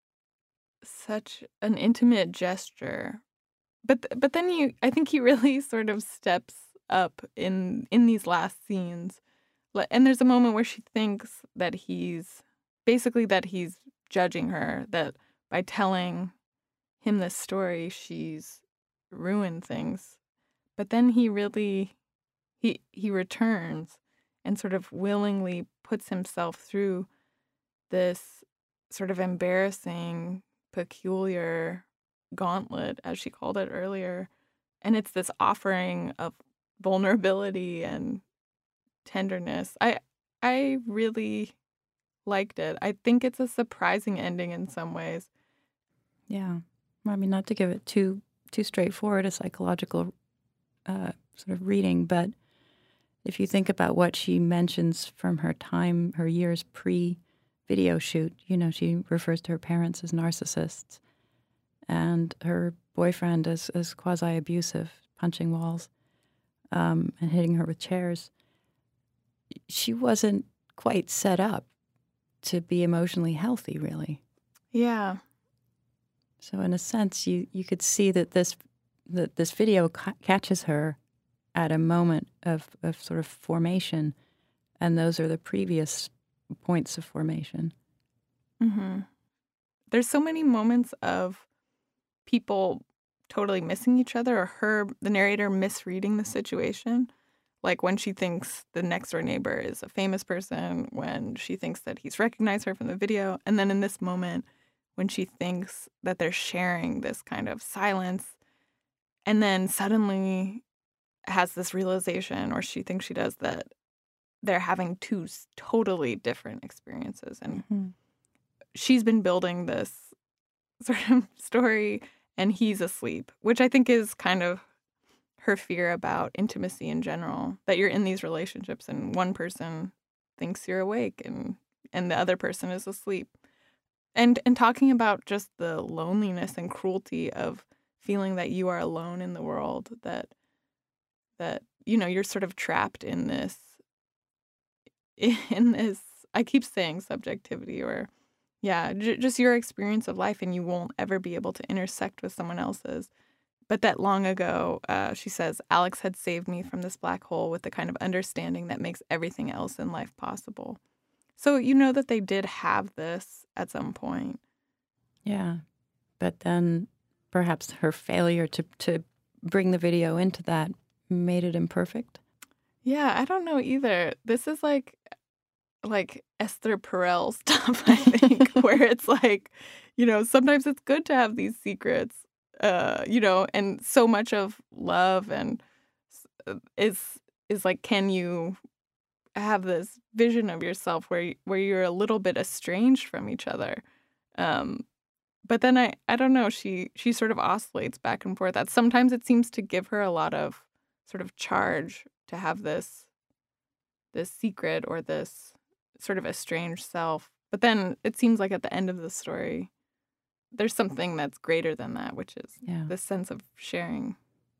such an intimate gesture. But th- but then you, I think he really sort of steps up in in these last scenes. Li- And there's a moment where she thinks that he's basically that he's judging her, that by telling him this story, she's ruined things. But then he really he he returns and sort of willingly puts himself through this sort of embarrassing, peculiar gauntlet, as she called it earlier. And it's this offering of vulnerability and tenderness. I I really liked it. I think it's a surprising ending in some ways. Yeah. I mean, not to give it too too straightforward a psychological uh, sort of reading, but if you think about what she mentions from her time, her years pre-video shoot, you know, she refers to her parents as narcissists and her boyfriend as, as quasi-abusive, punching walls um, and hitting her with chairs. She wasn't quite set up to be emotionally healthy, really. Yeah. So in a sense, you, you could see that this that this video ca- catches her at a moment of, of sort of formation, and those are the previous points of formation. Mm-hmm. There's so many moments of people totally missing each other, or her, the narrator, misreading the situation. Like when she thinks the next door neighbor is a famous person, when she thinks that he's recognized her from the video. And then in this moment, when she thinks that they're sharing this kind of silence, and then suddenly has this realization, or she thinks she does, that they're having two s- totally different experiences. And Mm-hmm. she's been building this sort of story, and he's asleep, which I think is kind of her fear about intimacy in general, that you're in these relationships and one person thinks you're awake and and the other person is asleep. And and talking about just the loneliness and cruelty of feeling that you are alone in the world, that that you know, you're sort of trapped in this in this I keep saying subjectivity, or yeah, j- just your experience of life, and you won't ever be able to intersect with someone else's. But that long ago, uh, she says, Alex had saved me from this black hole with the kind of understanding that makes everything else in life possible. So you know that they did have this at some point. Yeah, but then perhaps her failure to, to bring the video into that made it imperfect. Yeah, I don't know either. This is like like Esther Perel stuff, I think, where it's like, you know, sometimes it's good to have these secrets, uh, you know, and so much of love and s- is is like, can you have this vision of yourself where y- where you're a little bit estranged from each other? Um, but then I I don't know, she she sort of oscillates back and forth. That sometimes it seems to give her a lot of sort of charge to have this this secret or this sort of estranged self. But then it seems like at the end of the story, there's something that's greater than that, which is Yeah. the sense of sharing.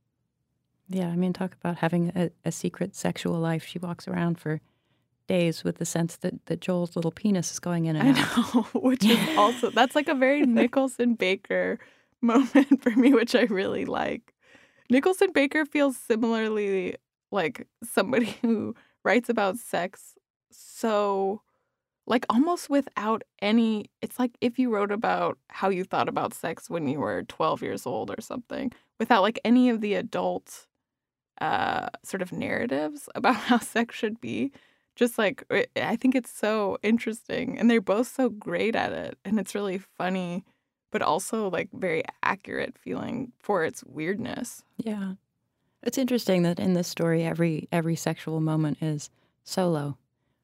Yeah, I mean, talk about having a, a secret sexual life. She walks around for days with the sense that, that Joel's little penis is going in and I out. know, which is also, that's like a very Nicholson Baker moment for me, which I really like. Nicholson Baker feels similarly like somebody who writes about sex so, like, almost without any, it's like if you wrote about how you thought about sex when you were twelve years old or something, without like any of the adult uh, sort of narratives about how sex should be. Just like, I I think it's so interesting. And they're both so great at it. And it's really funny, but also like very accurate feeling for its weirdness. Yeah. It's interesting that in this story, every every sexual moment is solo.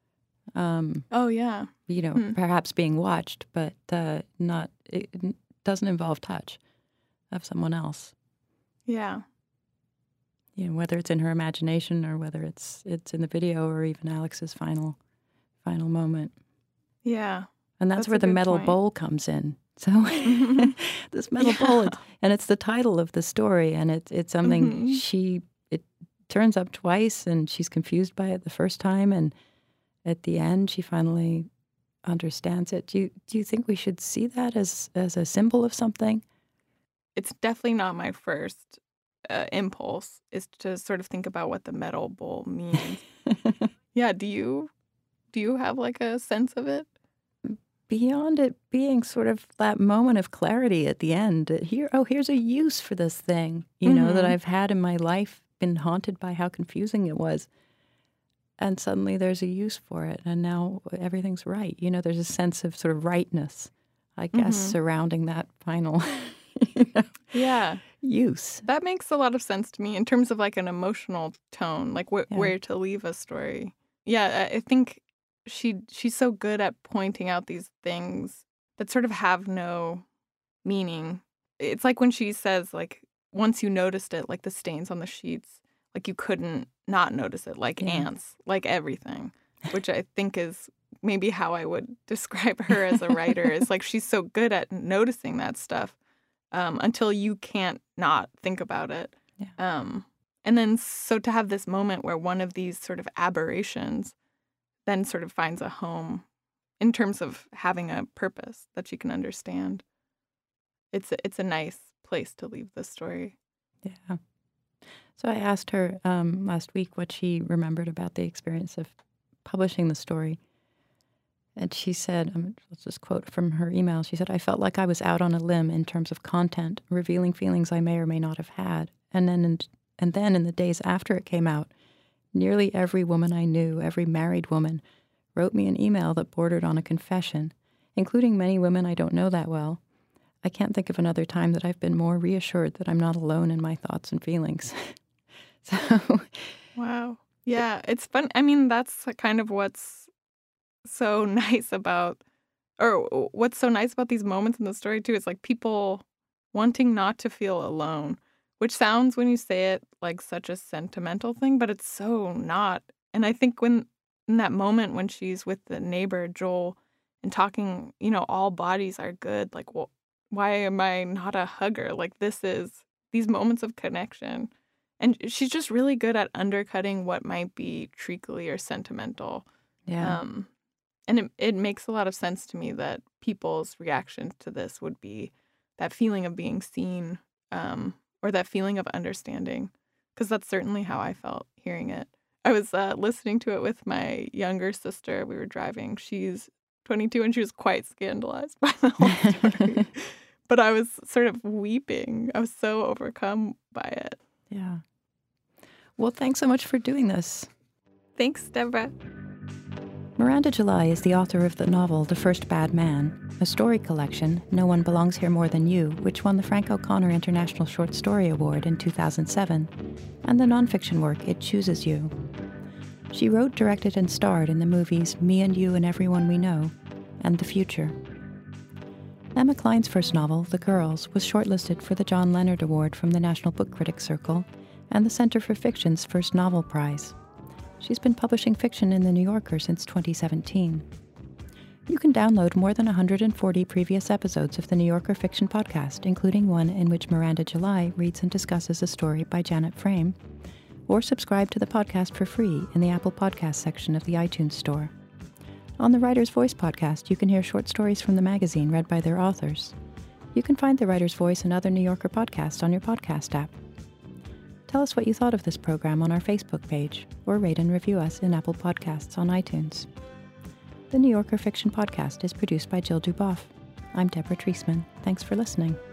Um, Oh, yeah. you know, Hmm. perhaps being watched, but uh, not. It it doesn't involve touch of someone else. Yeah. You know, whether it's in her imagination or whether it's it's in the video or even Alex's final final moment. Yeah. And that's, That's where a the good metal point. bowl comes in. So Mhm. this metal Yeah. bowl, it's, and it's the title of the story, and it's it's something Mhm. she it turns up twice, and she's confused by it the first time, and at the end, she finally understands it. Do you, do you think we should see that as, as a symbol of something? It's definitely not my first uh, impulse, is to sort of think about what the metal bowl means. Yeah, do you do you have like a sense of it? Beyond it being sort of that moment of clarity at the end, here, oh, here's a use for this thing, you mm-hmm. know, that I've had in my life, been haunted by how confusing it was. And suddenly there's a use for it, and now everything's right. You know, there's a sense of sort of rightness, I guess, mm-hmm. surrounding that final you know, yeah. use. That makes a lot of sense to me in terms of like an emotional tone, like wh- yeah. where to leave a story. Yeah, I think she she's so good at pointing out these things that sort of have no meaning. It's like when she says, like, once you noticed it, like the stains on the sheets, like you couldn't not notice it, like yeah. ants, like everything, which I think is maybe how I would describe her as a writer. Is like she's so good at noticing that stuff um, until you can't not think about it. Yeah. Um, and then so to have this moment where one of these sort of aberrations then sort of finds a home in terms of having a purpose that she can understand. It's a, it's a nice place to leave the story. Yeah. So I asked her um, last week what she remembered about the experience of publishing the story. And she said, um, let's just quote from her email, she said, "I felt like I was out on a limb in terms of content, revealing feelings I may or may not have had. And then in, and then in the days after it came out, nearly every woman I knew, every married woman, wrote me an email that bordered on a confession, including many women I don't know that well. I can't think of another time that I've been more reassured that I'm not alone in my thoughts and feelings." So, wow. Yeah, it's fun. I mean, that's kind of what's so nice about, or what's so nice about these moments in the story, too. It's like people wanting not to feel alone, which sounds, when you say it, like such a sentimental thing, but it's so not. And I think when, in that moment when she's with the neighbor, Joel, and talking, you know, all bodies are good, like, well, why am I not a hugger? Like, this is, these moments of connection. And she's just really good at undercutting what might be treacly or sentimental. Yeah. Um, and it, it makes a lot of sense to me that people's reactions to this would be that feeling of being seen, um, or that feeling of understanding, because that's certainly how I felt hearing it. I was uh, listening to it with my younger sister. We were driving. She's twenty-two, and she was quite scandalized by the whole story. But I was sort of weeping. I was so overcome by it. Yeah. Well, thanks so much for doing this. Thanks, Deborah. Miranda July is the author of the novel The First Bad Man, a story collection, No One Belongs Here More Than You, which won the Frank O'Connor International Short Story Award in two thousand seven, and the nonfiction work It Chooses You. She wrote, directed, and starred in the movies Me and You and Everyone We Know, and The Future. Emma Cline's first novel, The Girls, was shortlisted for the John Leonard Award from the National Book Critics Circle and the Center for Fiction's first novel prize. She's been publishing fiction in The New Yorker since twenty seventeen. You can download more than one hundred forty previous episodes of the New Yorker Fiction Podcast, including one in which Miranda July reads and discusses a story by Janet Frame, or subscribe to the podcast for free in the Apple Podcast section of the iTunes Store. On the Writer's Voice podcast, you can hear short stories from the magazine read by their authors. You can find the Writer's Voice and other New Yorker podcasts on your podcast app. Tell us what you thought of this program on our Facebook page, or rate and review us in Apple Podcasts on iTunes. The New Yorker Fiction Podcast is produced by Jill Duboff. I'm Deborah Treisman. Thanks for listening.